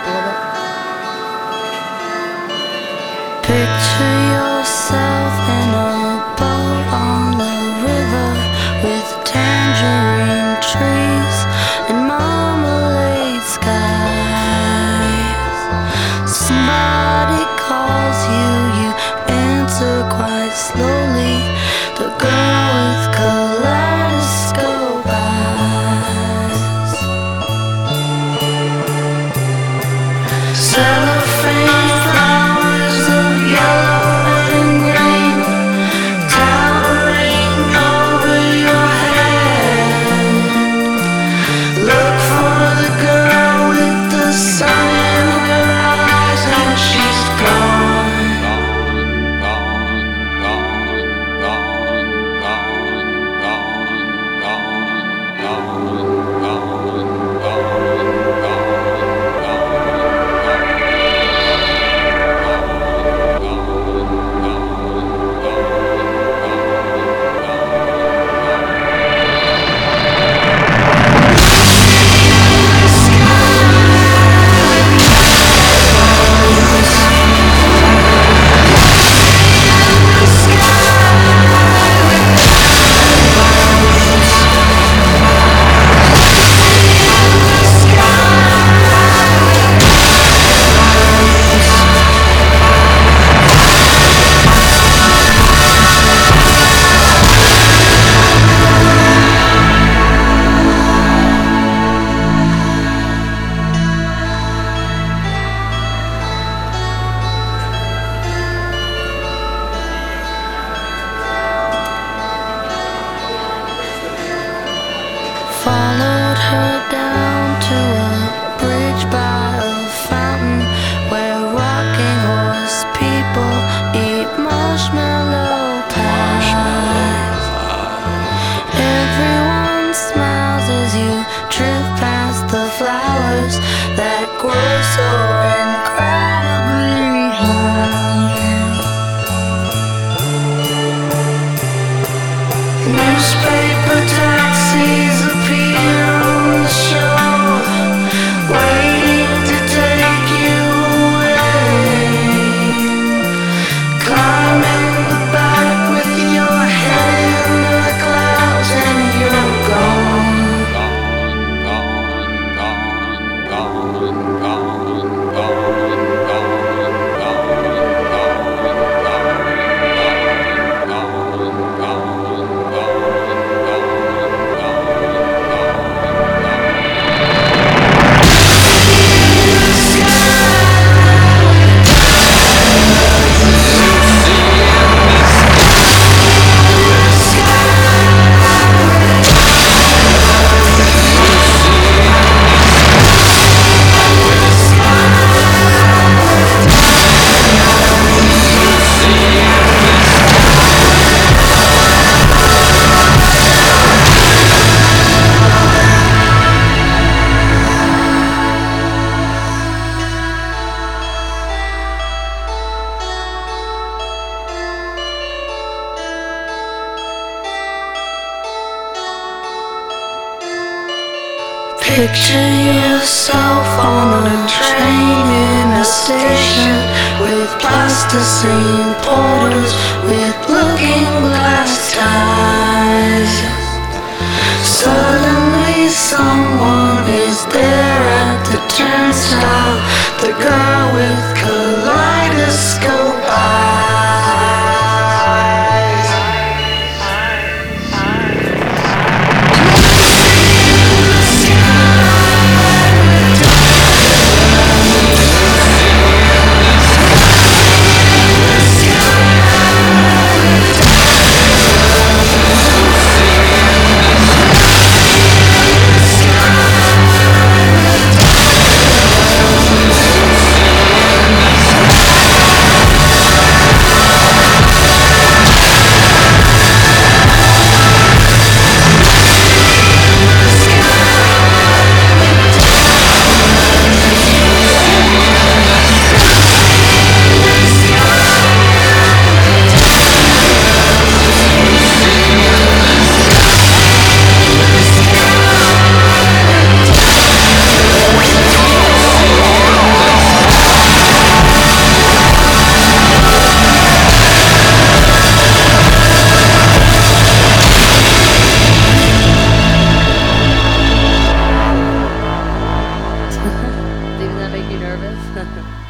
Picture yourself in a boat on the river with tangerine trees and marmalade skies. Somebody calls you, you answer quite slowly. The girl with kaleidoscope eyes. Cellophane flowers of yellow and green towering over your head. Look for the girl with the sun in her eyes, and she's gone. Followed her down to a bridge by a fountain where rocking horse people eat marshmallow pies. Everyone smiles as you drift past the flowers that grow so incredibly high. Newspaper taxis appear on the shore, waiting to take you away. Climb in the back with your head in the clouds, and you're gone. Picture yourself on a train in a station with plasticine porters with looking glass ties. Suddenly someone is there at the turnstile, the girl with kaleidoscope eyes. nervous?